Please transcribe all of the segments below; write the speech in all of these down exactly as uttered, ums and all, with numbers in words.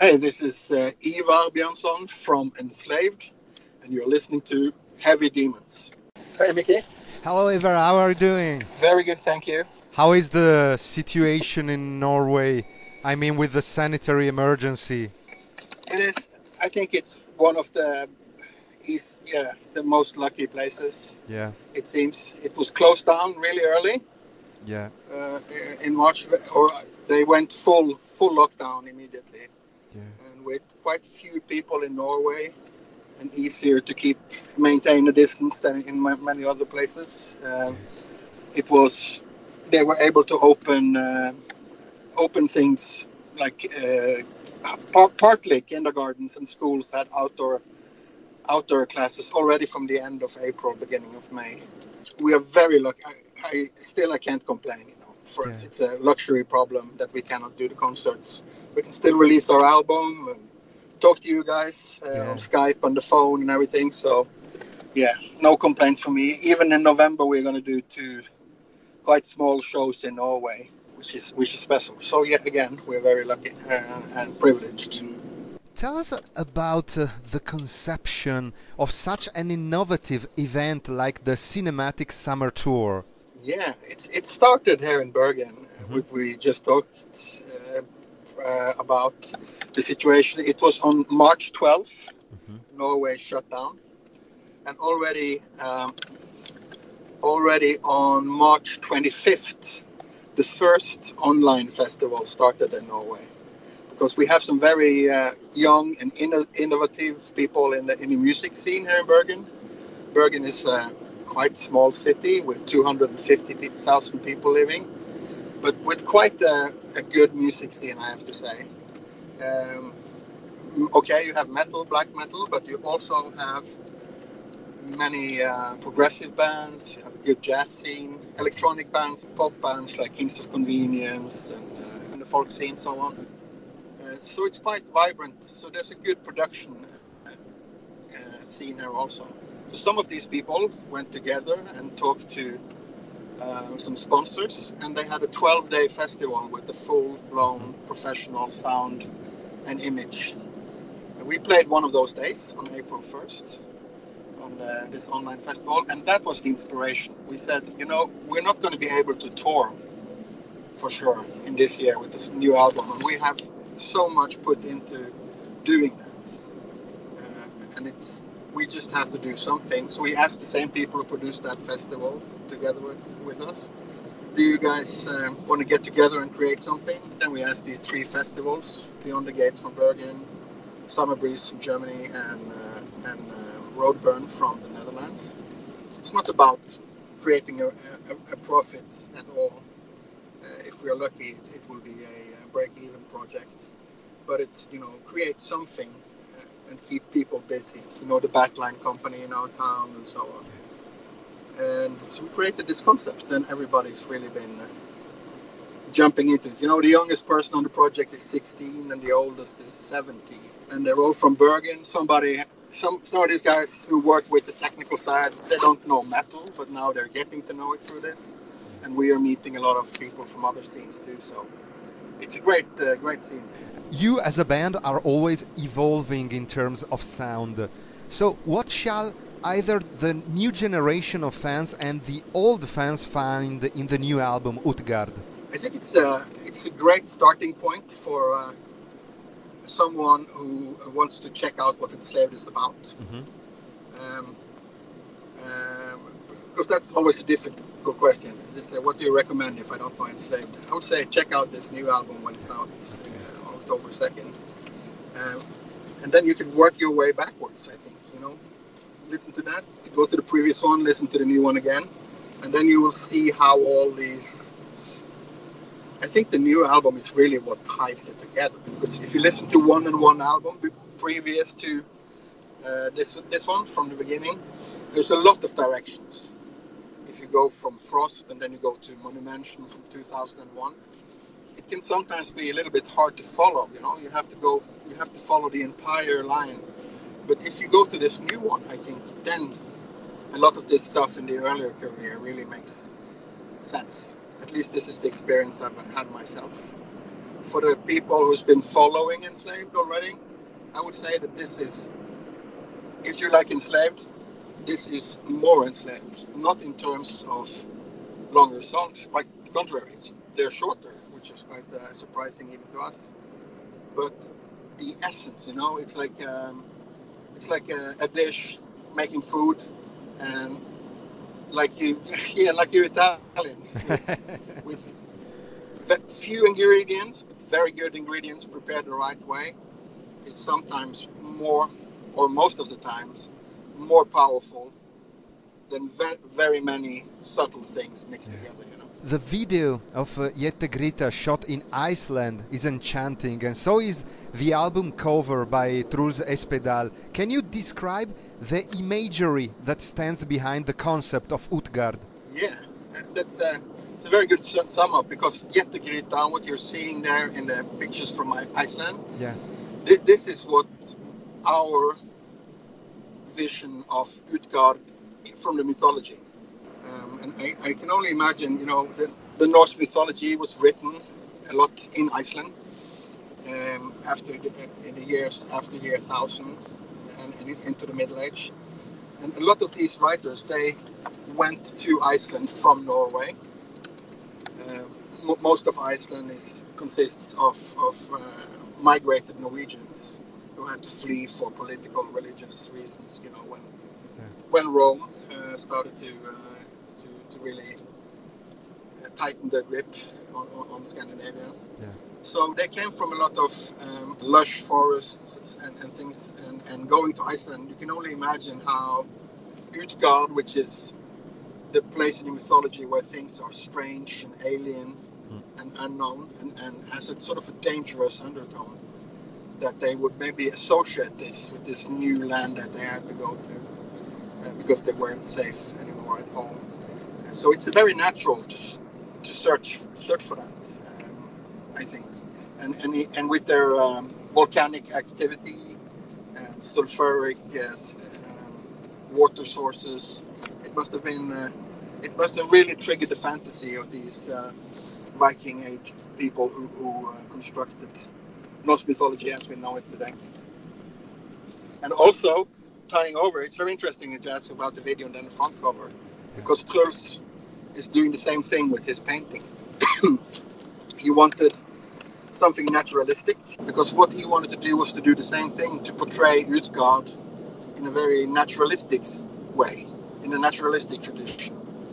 Hey, this is uh, Ivar Björnsson from Enslaved, and you're listening to Heavy Demons. Hey, Mickey. Hello, Ivar. How are you doing? Very good, thank you. How is the situation in Norway? I mean, with the sanitary emergency. It is. I think it's one of the east, yeah, the most lucky places. Yeah, It seems it was closed down really early yeah, uh, in March, or they went full full lockdown immediately, yeah. and with quite few people in Norway, and easier to keep maintain a distance than in many other places. Uh, Yes. it was they were able to open uh, open things like uh, par- partly kindergartens and schools had outdoor outdoor classes already from the end of April, beginning of May. We are very lucky. I, I still I can't complain. You know, for us Yeah, it's a luxury problem that we cannot do the concerts. We can still release our album and talk to you guys uh, on yeah. Skype, on the phone, and everything. So yeah, no complaints from me. Even in November, we're going to do two quite small shows in Norway, which is which is special. So yet again, we're very lucky uh, and privileged. Tell us about uh, the conception of such an innovative event like the Cinematic Summer Tour. Yeah, it's it started here in Bergen. Hmm. We, we just talked uh, uh, about the situation. It was on March twelfth. Hmm. Norway shut down, and already um, already on March twenty-fifth, the first online festival started in Norway. Because we have some very uh, young and inno- innovative people in the in the music scene here in Bergen. Bergen is a quite small city with two hundred fifty thousand people living, but with quite a, a good music scene, I have to say. Um, okay, you have metal, black metal, but you also have many uh, progressive bands. You have a good jazz scene, electronic bands, pop bands like Kings of Convenience, and, uh, and the folk scene, so on. Uh, so it's quite vibrant. So there's a good production uh, scene here also. So some of these people went together and talked to uh, some sponsors, and they had a twelve-day festival with the Hmm. full-blown professional sound and image. And we played one of those days on April first on uh, this online festival, and that was the inspiration. We said, you know, we're not going to be able to tour for sure in this year with this new album, and we have so much put into doing that. Uh, and it's we just have to do something. So we asked the same people who produced that festival together with, with us. Do you guys uh, want to get together and create something? Then we asked these three festivals: Beyond the Gates from Bergen, Summer Breeze from Germany, and uh, and uh, Roadburn from the Netherlands. It's not about creating a, a, a profit at all. Uh, if we are lucky, it, it will be a, a break-even project. But it's you know create something uh, and keep people busy. You know the backline company in our town and so on. And so we created this concept. Then everybody's really been uh, jumping into it. You know the youngest person on the project is sixteen and the oldest is seventy. And they're all from Bergen. Somebody, some some of these guys who work with the technical side, they don't know metal, but now they're getting to know it through this. And we are meeting a lot of people from other scenes too. So it's a great, uh, great scene. You, as a band, are always evolving in terms of sound. So, what shall either the new generation of fans and the old fans find in the new album Utgard? I think it's a it's a great starting point for uh, someone who wants to check out what Enslaved is about. Hmm. Um, um, because that's always a difficult question. They say, what do you recommend if I don't know Enslaved? I would say check out this new album when it's out. It's Okay. uh, on October second. Um, and then you can work your way backwards, I think. You know, listen to that, go to the previous one, listen to the new one again, and then you will see how all these. I think the new album is really what ties it together. Because if you listen to one and one album previous to uh, this this one from the beginning, there's a lot of directions. If you go from Frost and then you go to Monumention from two thousand one, it can sometimes be a little bit hard to follow. You know, you have to go, you have to follow the entire line. But if you go to this new one, I think then a lot of this stuff in the earlier career really makes sense. At least this is the experience I've had myself. for the people who's been following Enslaved already, I would say that this is, if you like Enslaved, this is more Enslaved. Not in terms of longer songs, quite the contrary. It's, they're shorter, which is quite uh, surprising even to us. But the essence, you know, it's like um, it's like a, a dish making food, and like you, yeah, like you Italians with, with few ingredients, but very good ingredients prepared the right way, is sometimes more, or most of the times, more powerful than ve- very many subtle things mixed yeah. together, you know. The video of uh, Jette Grita shot in Iceland is enchanting, and so is the album cover by Truls Espedal. Can you describe the imagery that stands behind the concept of Utgard? Yeah, that's a, it's a very good sum up, because Jette Grita, what you're seeing there in the pictures from Iceland, yeah, this, this is what our vision of Utgard from the mythology. Um, and I, I can only imagine, you know, the, the Norse mythology was written a lot in Iceland um, after the, in the years after year thousand and, and into the Middle Age. And a lot of these writers, they went to Iceland from Norway. Uh, m- most of Iceland is consists of, of uh, migrated Norwegians who had to flee for political, religious reasons, you know, when yeah. when Rome uh, started to uh, to really uh, tighten their grip on, on, on Scandinavia. Yeah. So they came from a lot of um, lush forests and, and things, and, and going to Iceland, you can only imagine how Utgard, which is the place in the mythology where things are strange and alien mm. and unknown, and, and has a sort of a dangerous undertone, that they would maybe associate this with this new land that they had to go to uh, because they weren't safe anymore at home. So it's very natural to to search search for that, um, I think, and and and with their um, volcanic activity and sulfuric uh, um, water sources, it must have been uh, it must have really triggered the fantasy of these uh, Viking age people who, who uh, constructed Norse mythology as we know it today. And also tying over, it's very interesting to ask about the video and then the front cover, because Truls is doing the same thing with his painting. He wanted something naturalistic, because what he wanted to do was to do the same thing, to portray Utgard in a very naturalistic way, in a naturalistic tradition.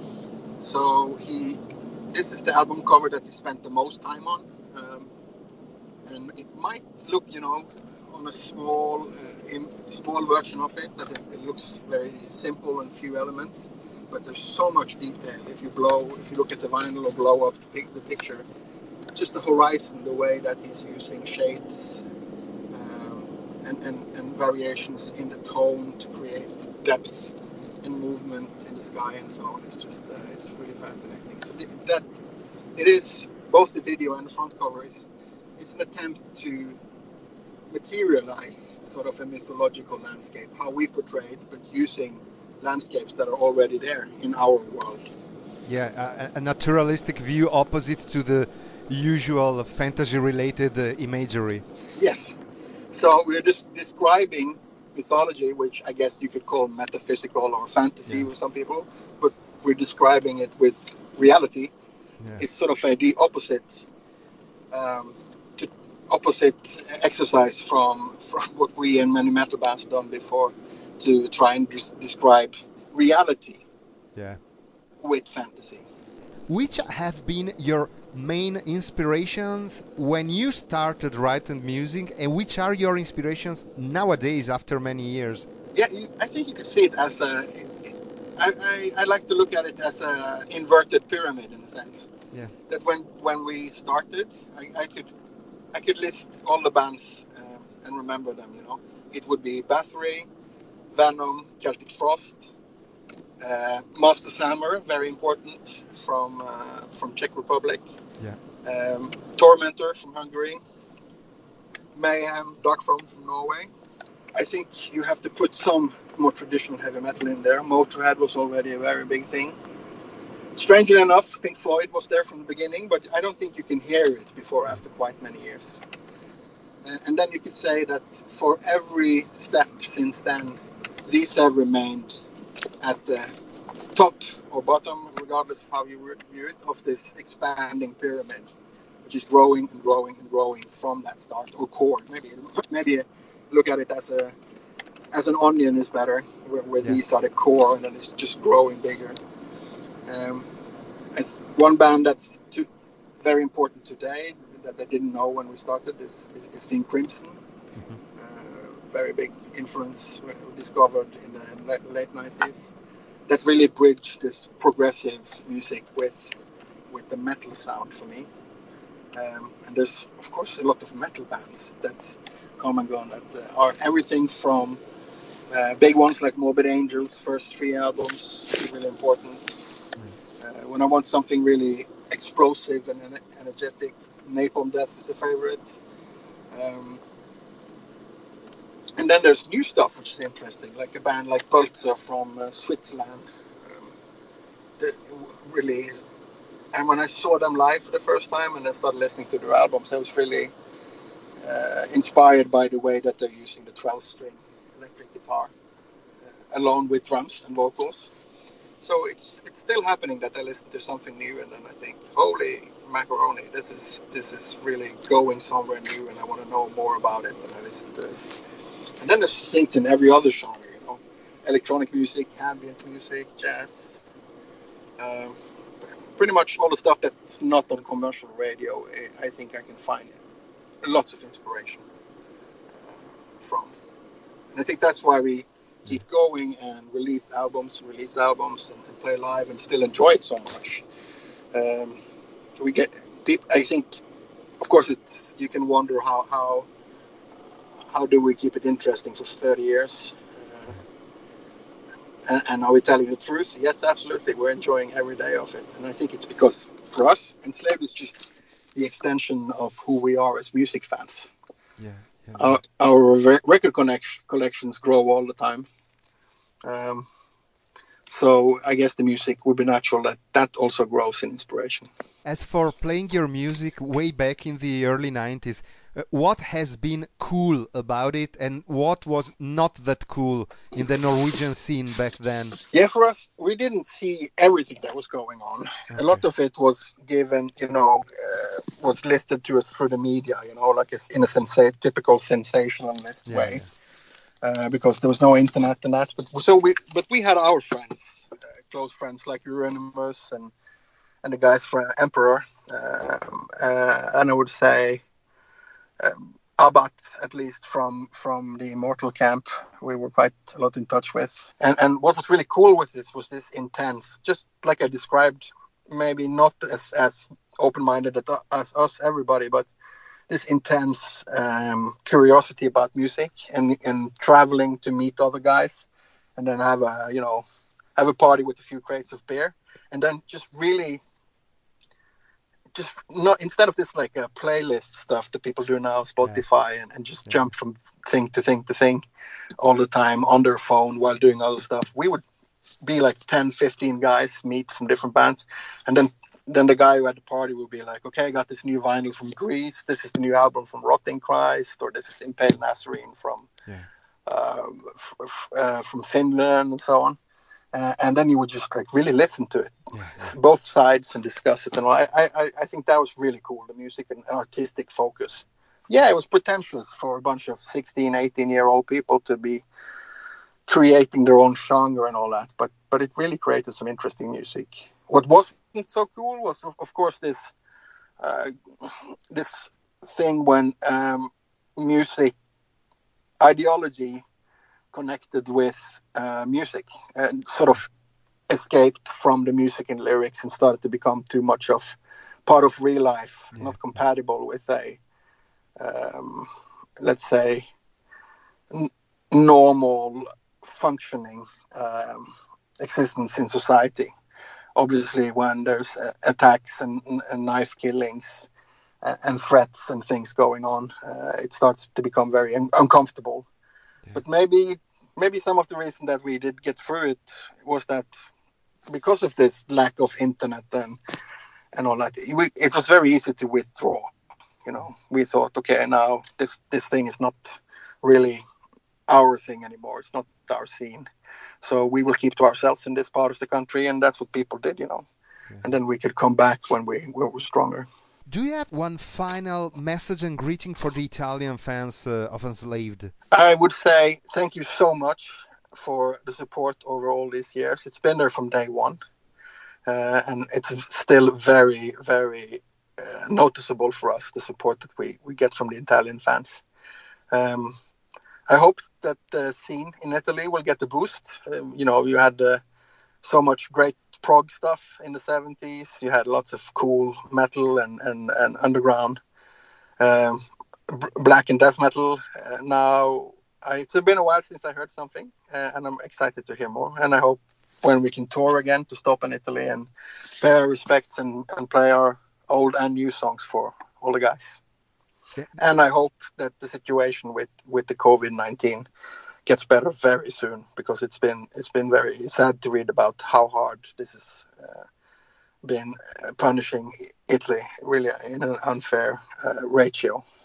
So he, this is the album cover that he spent the most time on, um, and it might look, you know, on a small, uh, in, small version of it, that it, it looks very simple and few elements. But there's so much detail. If you blow, if you look at the vinyl or blow up the, the picture, just the horizon, the way that he's using shades um, and, and, and variations in the tone to create depth and movement in the sky and so on. It's just, uh, it's really fascinating. So that, it is, both the video and the front cover is, it's an attempt to materialize sort of a mythological landscape, how we portray it, but using landscapes that are already there in our world. Yeah, a, a naturalistic view opposite to the usual fantasy-related uh, imagery. Yes. So we're just describing mythology, which I guess you could call metaphysical or fantasy yeah. with some people, but we're describing it with reality. Yeah. It's sort of a, the opposite, um, to opposite exercise from from what we and many metal bands have done before, to try and des- describe reality yeah. with fantasy. Which have been your main inspirations when you started writing music, and which are your inspirations nowadays after many years? Yeah, you, I think you could see it as a... I, I, I like to look at it as an inverted pyramid in a sense. Yeah. That when, when we started, I, I could I could list all the bands um, and remember them, you know. It would be Bathory, Venom, Celtic Frost, uh, Master's Hammer, very important, from uh, from Czech Republic. Yeah. Um, Tormentor from Hungary. Mayhem, Darkthrone from Norway. I think you have to put some more traditional heavy metal in there. Motorhead was already a very big thing. strangely enough, Pink Floyd was there from the beginning, but I don't think you can hear it before after quite many years. Uh, and then you could say that for every step since then, these have remained at the top or bottom, regardless of how you view it, of this expanding pyramid, which is growing and growing and growing from that start, or core. Maybe maybe look at it as a as an onion is better, where, where Yeah. these are the core, and then it's just growing bigger. Um, one band that's too, very important today that I didn't know when we started is, is, is King Crimson. Mm-hmm. Uh, very big influence discovered in the late nineties. That really bridged this progressive music with with the metal sound for me. Um, and there's, of course, a lot of metal bands that come and go that uh, are everything from uh, big ones like Morbid Angel's first three albums, really important. Nice. Uh, when I want something really explosive and energetic, Napalm Death is a favorite. Um, and then there's new stuff, which is interesting, like a band like Pulsar from uh, Switzerland. Um, really, and when I saw them live for the first time and then started listening to their albums, I was really uh, inspired by the way that they're using the twelve-string electric guitar uh, along with drums and vocals. So it's it's still happening that I listen to something new and then I think, holy macaroni, this is this is really going somewhere new and I want to know more about it, and I listen to it. And then there's things in every other genre, you know, electronic music, ambient music, jazz, um, pretty much all the stuff that's not on commercial radio. I think I can find lots of inspiration uh, from, and I think that's why we keep going and release albums, release albums, and, and play live, and still enjoy it so much. Um, we get people. I think, of course, it's you can wonder how how how do we keep it interesting for thirty years. Uh, and, and are we telling the truth? Yes, absolutely. We're enjoying every day of it, and I think it's because for us, Enslaved is just the extension of who we are as music fans. Yeah, yeah, Our, our record collection, collections grow all the time. Um, so I guess the music would be natural that that also grows in inspiration. As for playing your music way back in the early nineties, uh, what has been cool about it and what was not that cool in the Norwegian scene back then? Yeah, for us, we didn't see everything that was going on. Okay. A lot of it was given, you know, uh, was listed to us through the media, you know, like it's in a sensa- typical sensationalist yeah, way. Yeah. Uh, because there was no internet and that. But so we, but we had our friends, uh, close friends like Euronymous and and the guys from Emperor, um, uh, and I would say um, Abbat, at least from from the Immortal camp, we were quite a lot in touch with. And and what was really cool with this was this intense, just like I described, maybe not as as open-minded as us, everybody, but this intense um, curiosity about music and, and traveling to meet other guys and then have a, you know, have a party with a few crates of beer and then just really just not, instead of this like a playlist stuff that people do now, Spotify, yeah. and, and just yeah. jump from thing to thing to thing all the time on their phone while doing other stuff. We would be like ten, fifteen guys meet from different bands and then Then the guy who had the party would be like, okay, I got this new vinyl from Greece. This is the new album from Rotting Christ, or this is Impale Nazarene from yeah. um, f- f- uh, from Finland, and so on. Uh, and then you would just like really listen to it, yeah, yeah. both sides, and discuss it. And I, I, I think that was really cool. The music and artistic focus. Yeah, it was pretentious for a bunch of sixteen, eighteen year old people to be creating their own genre and all that, but but it really created some interesting music. What wasn't so cool was, of, of course, this uh, this thing when um, music ideology connected with uh, music and sort of escaped from the music and lyrics and started to become too much of part of real life, yeah. not compatible with a, um, let's say, n- normal functioning um, existence in society. Obviously, when there's uh, attacks and, and knife killings and, and threats and things going on, uh, it starts to become very un- uncomfortable. Yeah. But maybe maybe some of the reason that we did get through it was that because of this lack of internet and and all that, we, it was very easy to withdraw. You know, we thought, okay, now this this thing is not really our thing anymore. It's not our scene. So we will keep to ourselves in this part of the country, and that's what people did, you know. Yeah. And then we could come back when we, when we were stronger. Do you have one final message and greeting for the Italian fans uh, of Enslaved? I would say thank you so much for the support over all these years. It's been there from day one, uh, and it's still very, very uh, noticeable for us, the support that we, we get from the Italian fans. Um, I hope that the scene in Italy will get the boost. Um, you know, you had uh, so much great prog stuff in the seventies. You had lots of cool metal and, and, and underground um, b- black and death metal. Uh, now, I, it's been a while since I heard something, uh, and I'm excited to hear more. And I hope when we can tour again to stop in Italy and pay our respects and, and play our old and new songs for all the guys. Yeah. And I hope that the situation with, with the COVID nineteen gets better very soon, because it's been it's been very sad to read about how hard this has uh, been uh, punishing Italy, really in an unfair uh, ratio.